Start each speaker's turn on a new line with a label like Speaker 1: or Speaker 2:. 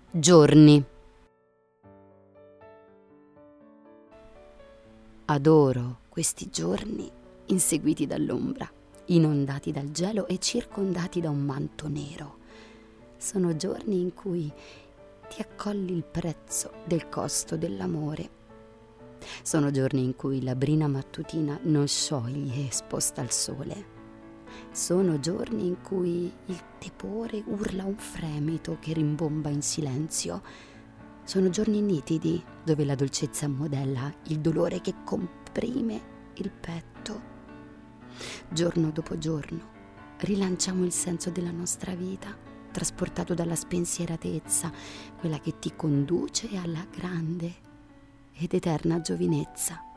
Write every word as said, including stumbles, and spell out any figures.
Speaker 1: Giorni. Adoro questi giorni inseguiti dall'ombra, inondati dal gelo e circondati da un manto nero. Sono giorni in cui ti accolli il prezzo del costo dell'amore. Sono giorni in cui la brina mattutina non scioglie esposta al sole. Sono giorni in cui il tepore urla un fremito che rimbomba in silenzio. Sono giorni nitidi dove la dolcezza modella il dolore che comprime il petto. Giorno dopo giorno rilanciamo il senso della nostra vita, trasportato dalla spensieratezza, quella che ti conduce alla grande ed eterna giovinezza.